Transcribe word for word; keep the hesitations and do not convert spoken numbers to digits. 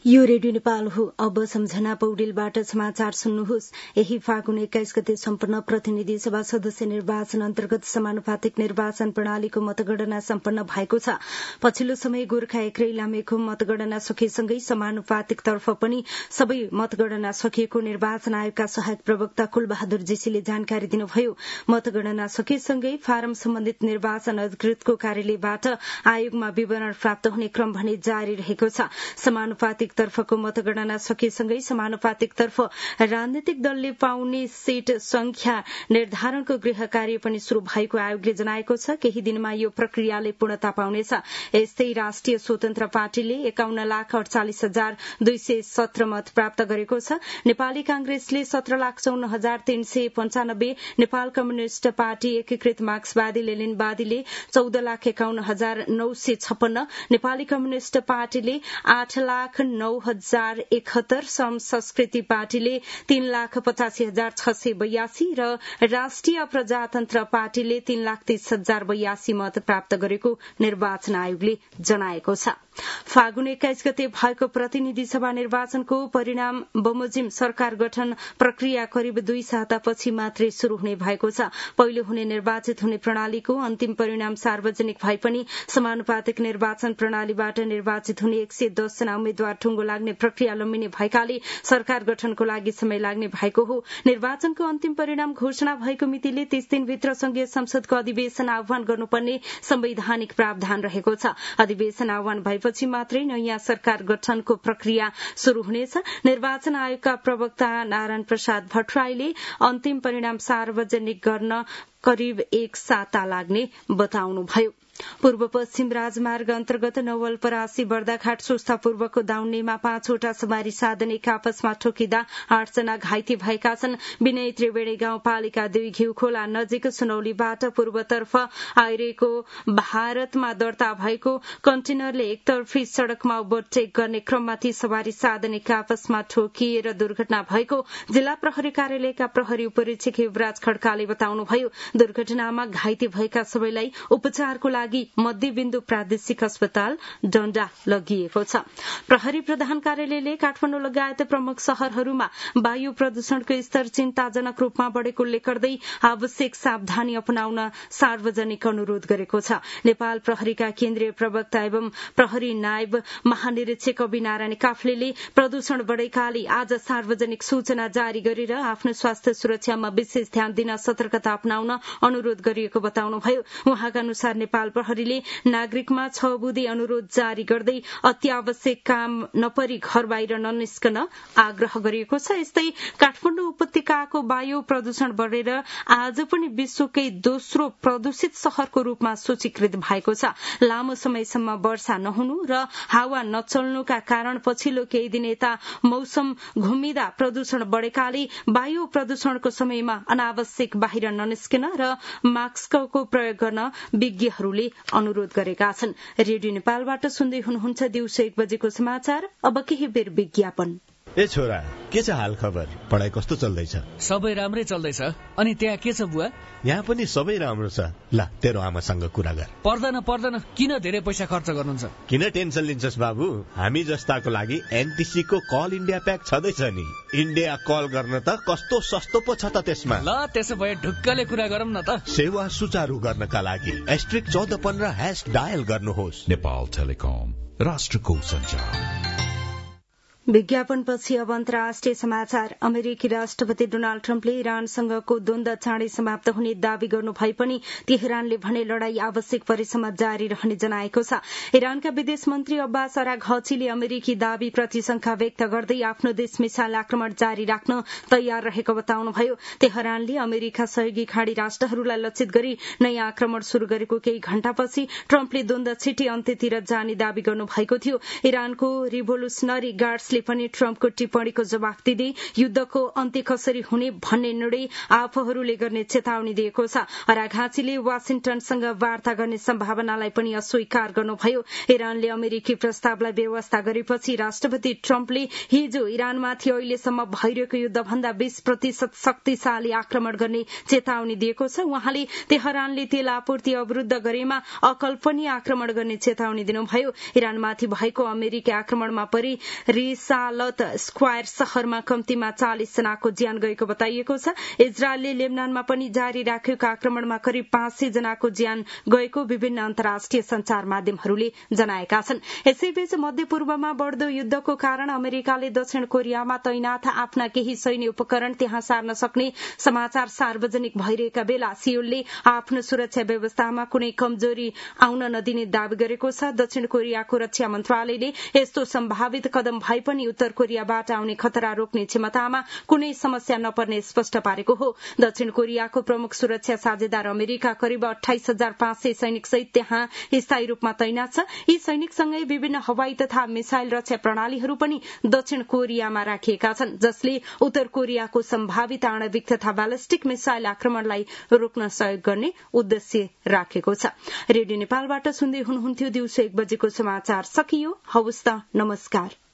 यो रेडियो नेपाल हो। अब सम्झना पौडेलबाट समाचार सुन्नुहोस्। यही फागुन एक्काइस गते सम्पन्न प्रतिनिधि सभा सदस्य निर्वाचन अन्तर्गत समानुपातिक निर्वाचन प्रणालीको मतगणना सम्पन्न भएको छ। पछिल्लो समय गोर्खा एक्रै लामेको मतगणना सकिएसँगै समानुपातिकतर्फ पनि सबै मतगणना सकिएको निर्वाचन आयोगका सहायक प्रवक्ता कुलबहादुर जेसीले जानकारी दिनुभयो। मतगणना सकिएसँगै फारम सम्बन्धित निर्वाचन अधिकृतको कार्यालयबाट आयोगमा विवरण प्राप्त हुने क्रम भने जारी रहेको छ। समानुपातिक तर्फको मतगणना सकिएसँगै समानुपातिकतर्फ राजनीतिक दलले पाउने सीट संख्या निर्धारणको गृह कार्य पनि शुरू भएको आयोगले जनाएको छ। केही दिनमा यो प्रक्रियाले पूर्णता पाउनेछ। यस्तै राष्ट्रिय स्वतन्त्र पार्टीले एकाउन्न लाख अडचालिस हजार दुई सय सत्र मत प्राप्त गरेको छ। नेपाली कांग्रेसले सत्र लाख चौन्न हजार तीन सय पञ्चानब्बे, नेपाल कम्युनिष्ट पार्टी एकीकृत मार्क्सवादी लेनिनवादीले चौध लाख एकाउन्न हजार नौ सय छप्पन्न, नेपाली कम्युनिष्ट पार्टीले आठ लाख नौ हजार एकहत्तर, श्रम संस्कृति पार्टीले तीन लाख पचासी हजार छ सय बयासी र राष्ट्रिय प्रजातन्त्र पार्टीले तीन लाख तीस हजार बयासी मत प्राप्त गरेको निर्वाचन आयोगले जनाएको छ। फागुन एक्काइस गते भएको प्रतिनिधि सभा निर्वाचनको परिणाम बमोजिम सरकार गठन प्रक्रिया करिब दुई सातापछि मात्रै शुरू हुने भएको छ। पहिलो हुने निर्वाचित हुने प्रणालीको अन्तिम परिणाम सार्वजनिक भए पनि समानुपातिक निर्वाचन प्रणालीबाट निर्वाचित हुने एक सय दस जना उम्मेद्वार टुङ्गो लाग्ने प्रक्रिया लम्बिने भएकाले सरकार गठनको लागि समय लाग्ने भएको हो। निर्वाचनको अन्तिम परिणाम घोषणा भएको मितिले तीस दिनभित्र संघीय संसदको अधिवेशन आह्वान गर्नुपर्ने संवैधानिक प्रावधान रहेको छ। अधिवेशन आह्वान भएपछि मात्रै नयाँ सरकार गठनको प्रक्रिया शुरू हुनेछ। निर्वाचन आयोगका प्रवक्ता नारायण प्रसाद भट्टराईले अन्तिम परिणाम सार्वजनिक गर्न करिब एक साता लाग्ने बताउनुभयो। पूर्व पश्चिम राजमार्ग अन्तर्गत नवलपरासी बर्दाघाट सुस्तापूर्वको दाउन्नेमा पाँचवटा सवारी साधन एक आपसमा ठोकिँदा आठजना घाइते भएका छन्। विनय त्रिवेणी गाउँपालिका दुई घिउ खोला नजिक सुनौलीबाट पूर्वतर्फ आइरहेको भारतमा दर्ता भएको कन्टेनरले एकतर्फी सड़कमा ओभरटेक गर्ने क्रममा ती सवारी साधन एक आपसमा ठोकिएर दुर्घटना भएको जिल्ला प्रहरी कार्यालयका प्रहरी उपरीक्षक युवराज खड्काले बताउनुभयो। दुर्घटनामा घाइते भएका सबैलाई उपचारको लागि मध्यबिन्दु प्रादेशिक अस्पताल डण्डा लगिएको छ। प्रहरी प्रधान कार्यालयले काठमाडौँ लगायत प्रमुख शहरहरूमा वायु प्रदूषणको स्तर चिन्ताजनक रूपमा बढेको उल्लेख गर्दै आवश्यक सावधानी अपनाउन सार्वजनिक अनुरोध गरेको छ। नेपाल प्रहरीका केन्द्रीय प्रवक्ता एवं प्रहरी नायब महानिरीक्षक अविनारायण काफ्लेले प्रदूषण बढेकाले आज सार्वजनिक सूचना जारी गरेर आफ्नो स्वास्थ्य सुरक्षामा विशेष ध्यान दिन सतर्कता अपनाउन अनुरोध गरिएको बताउनुभयो। उहाँका अनुसार नेपाल प्रहरीले नागरिकमा छ बुँदे अनुरोध जारी गर्दै अत्यावश्यक काम नपरी घर बाहिर ननिस्कन आग्रह गरिएको छ। यस्तै काठमाडौँ उपत्यकाको वायु प्रदूषण बढेर आज पनि विश्वकै दोस्रो प्रदूषित शहरको रूपमा सूचीकृत भएको छ। लामो समयसम्म वर्षा नहुनु र हावा नचल्नुका कारण पछिल्लो केही दिन यता मौसम घुमिँदा प्रदूषण बढेकाले वायु प्रदूषणको समयमा अनावश्यक बाहिर ननिस्कन र मास्कको प्रयोग गर्न विज्ञहरूले अनुरोध गरेका छन्। रेडियो नेपालबाट सुन्दै हुनुहुन्छ दिउँसो एक बजेको समाचार। अब केही बेर विज्ञापन। ए छोरा, के छ हाल खबर? पढाइ कस्तो चल्दैछ? सबै राम्रै चल्दैछ। अनि त्यहाँ के छ बुवा? यहाँ पनि सबै राम्रो छ। ल तेरो आमासँग कुरा गर। पर्दैन पर्दैन, किन धेरै पैसा खर्च गर्नुहुन्छ? किन टेन्सन लिन्छस् बाबु? हामी जस्ताको लागि एनटीसी को कल इन्डिया प्याक छँदैछ नि। इन्डिया कल गर्न त कस्तो सस्तो पो छ त त्यसमा। ल त्यसो भए ढुक्कले कुरा गरौँ न त। सेवा सुचारू गर्नका लागि एस्ट्रिक चौध पन्ध्र ह्याश डायल गर्नुहोस्। नेपाल टेलिकम, राष्ट्रको सञ्चार। विज्ञापनपछि अब अन्तर्राष्ट्रिय समाचार। अमेरिकी राष्ट्रपति डोनाल्ड ट्रम्पले इरानसँगको द्वन्द्व चाँडै समाप्त हुने दावी गर्नु भए पनि तेहरानले भने लड़ाई आवश्यक परेसम्म जारी रहने जनाएको छ। इरानका विदेश मन्त्री अब्बास अराघचीले अमेरिकी दावीप्रति शंका व्यक्त गर्दै आफ्नो देश मिसाइल आक्रमण जारी राख्न तयार रहेको बताउनुभयो। तेहरानले अमेरिका सहयोगी खाड़ी राष्ट्रहरूलाई लक्षित गरी नयाँ आक्रमण शुरू गरेको केही घण्टापछि ट्रम्पले द्वन्द्व छिट्टै अन्त्यतिर जाने दावी गर्नु भएको थियो। इरानको रिभोल्युसनरी गार्ड्स व्हाइट पनि ट्रम्पको टिप्पणीको जवाफ दिँदै युद्धको अन्त्य कसरी हुने भन्ने निर्णय आफूहरूले गर्ने चेतावनी दिएको छ। अराघाँचीले वाशिंटनसँग वार्ता गर्ने सम्भावनालाई पनि अस्वीकार गर्नुभयो। इरानले अमेरिकी प्रस्तावलाई बेवास्ता गरेपछि राष्ट्रपति ट्रम्पले हिजो इरानमाथि अहिलेसम्म भइरहेको युद्धभन्दा बीस प्रतिशत शक्तिशाली आक्रमण गर्ने चेतावनी दिएको छ। उहाँले तेहरानले तेल आपूर्ति अवरूद्ध गरेमा अकल्पनीय आक्रमण गर्ने चेतावनी दिनुभयो। इरानमाथि भएको अमेरिकी आक्रमणमा परि रिसालत स्क्वायर शहरमा कम्तीमा चालिस जनाको ज्यान गएको बताइएको छ। इजरायलले लेबनानमा पनि जारी राखेको आक्रमणमा करिब पाँच सय जनाको ज्यान गएको विभिन्न अन्तर्राष्ट्रिय संचार माध्यमहरूले जनाएका छन्। यसैबीच मध्यपूर्वमा बढ़दो युद्धको कारण अमेरिकाले दक्षिण कोरियामा तैनाथ आफ्ना केही सैन्य उपकरण त्यहाँ सार्न सक्ने समाचार सार्वजनिक भइरहेका बेला सियोलले आफ्नो सुरक्षा व्यवस्थामा कुनै कमजोरी आउन नदिने दावी गरेको छ। दक्षिण कोरियाको रक्षा मन्त्रालयले यस्तो सम्भावित कदम भए पनि उत्तर कोरियाबाट आउने खतरा रोक्ने क्षमतामा कुनै समस्या नपर्ने स्पष्ट पारेको हो। दक्षिण कोरियाको प्रमुख सुरक्षा साझेदार अमेरिका करिब अठाइस हजार पाँच सय सैनिक सहित त्यहाँ स्थायी रूपमा तैनात छ। यी सैनिकसँगै विभिन्न हवाई तथा मिसाइल रक्षा प्रणालीहरू पनि दक्षिण कोरियामा राखिएका छन्, जसले उत्तर कोरियाको सम्भावित आणविक तथा ब्यालिस्टिक मिसाइल आक्रमणलाई रोक्न सहयोग गर्ने उद्देश्य राखेको छ। रेडियो नेपालबाट सुन्दै हुनुहुन्थ्यो। दिउँसो एक बजेको समाचार सकियो। हवस् त, नमस्कार।